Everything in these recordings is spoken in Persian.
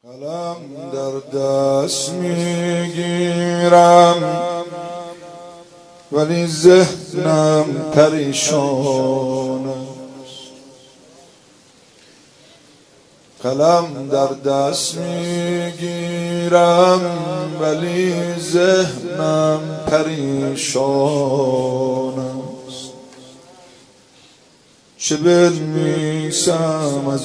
قلم در دست میگیرم ولی ذهنم پریشان است. قلم در دست میگیرم ولی ذهنم پریشان است. چه بنویسم از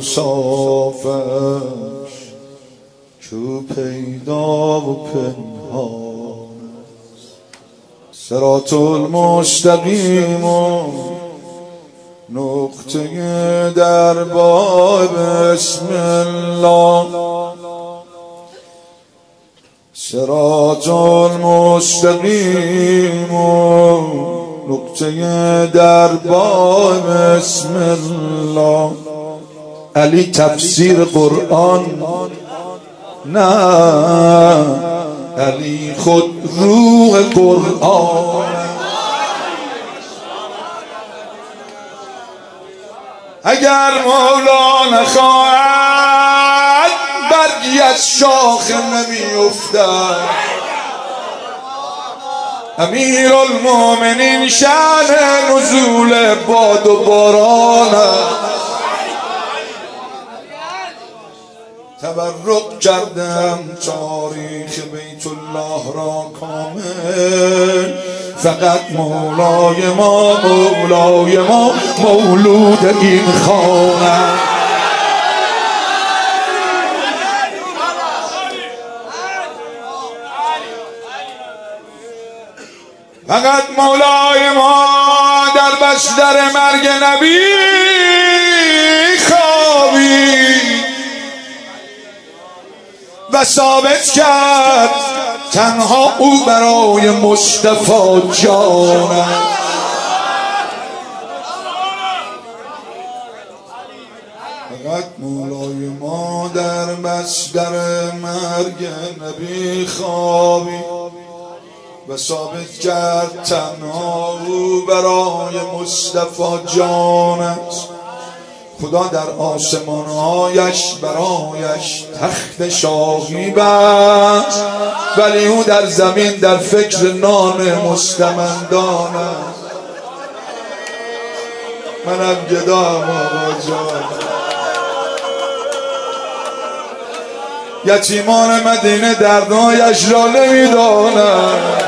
اوصافش چو پیدا و پنهان است. صراط المستقیم و نقطه در باب بسم الله. صراط المستقیم و نقطه در باب بسم الله. علی تفسیر قرآن نه، علی خود روح قرآن. اگر مولا نخواهد برگی از شاخ نمی افتد. امیر المومنین شأن نزول باد و باران است. تبرک کردم تاریخ بیت الله را کامل. فقط مولای ما مولود این خانه. فقط مولای ما در بستر مرگ نبی خوابید و ثابت کرد تنها او برای مصطفی جان است. فقط مولای ما در بستر مرگ نبی خوابید و ثابت کرد تنها او برای مصطفی جان است. خدا در آسمانهایش برایش تخت شاهی بست، ولی او در زمین در فکر نان مستمندان است. منم گدام آقا جان. یتیمان مدینه دردهایش را نمیدانند،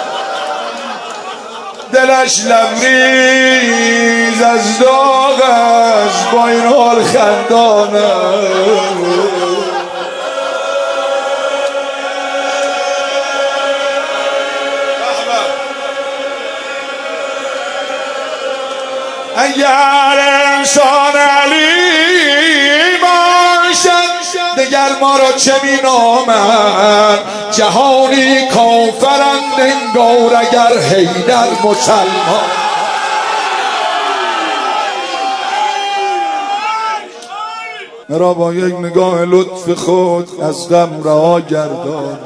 دلش لبریز از داغ است، با این حال خندان است. اگر انسان علی باشد دگر ما را چه می نامند؟ جهانی کافرند انگار اگر حیدر مسلمان. مرا با یک نگاه لطف خود از غم رها گردان.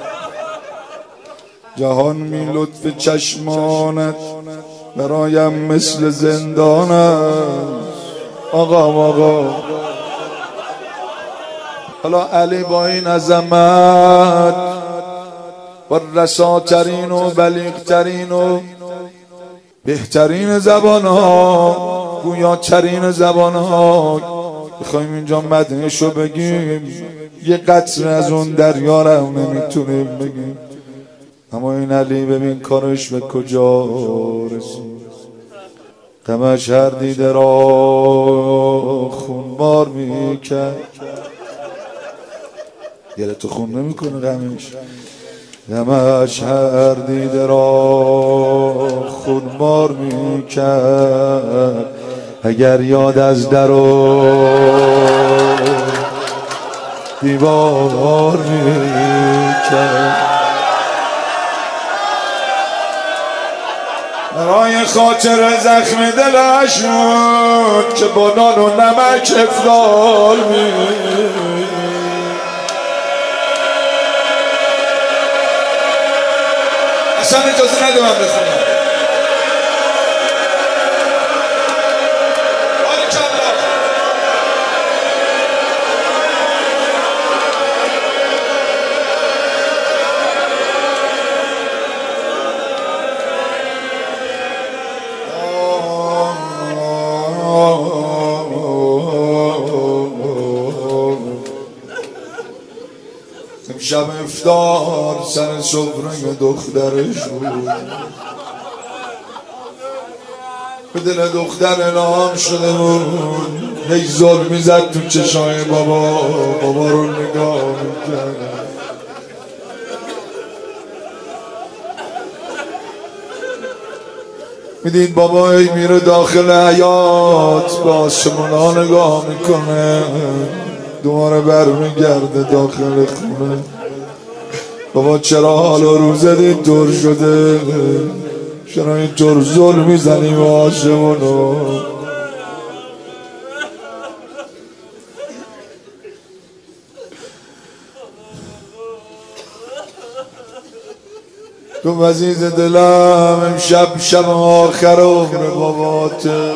جهان می لطف چشمانت برایم مثل زندان است. آقا حالا علی با این عظمت، با رساترین و بلیغترین و بهترین زبانها، گویاترین زبانها، بخوایم اینجا مدحشو بگیم یه قطره از اون دریا رو نمیتونیم بگیم. اما این علی ببین کارش به کجا رسید. غمش هر دیده را خونبار میکرد. گره تو خون نمیکنه غمش. غمش هر دیده را خونبار میکرد. اگر یاد از در و دیوار میکرد. برای خاطر زخم دلش بود که با نان و نمک افضال می‌کرد. اصلا اجازه نده من بخونم. امشب افطار سر سفره دخترش بود، به دل دختر الهام شده بود، هی زل میزد تو چشای بابا، بابا رو نگاه میکرد. میدید بابا هی میره داخل حیاط، به آسمونا نگاه میکنه، دوباره برمیگرده داخل خونه. بابا چرا حال و روزت اینطور شده؟ چرا اینطور زل میزنی به آسمونا؟ تو عزیز دلم امشب شب آخر عمر باباته،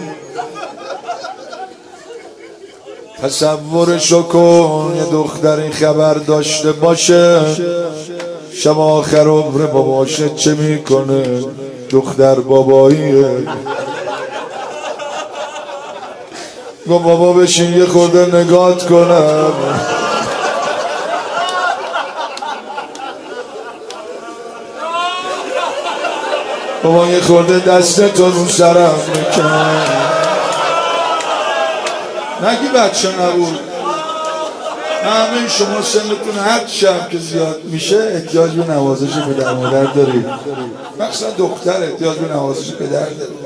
تصورشو کن یه دختری خبر داشته باشه شب آخر عمر باباشه چه میکنه؟ دختر باباییه. گو بابا بشین یه خورده نگات کنم. بابا یه خورده دستتو رو سرم میکن. نگی بچه نبود، همه شما سنتون هر شب که زیاد میشه احتیاج به نوازش پدر مادر دارید، مخصوصا دختر احتیاج به نوازش پدر دارید.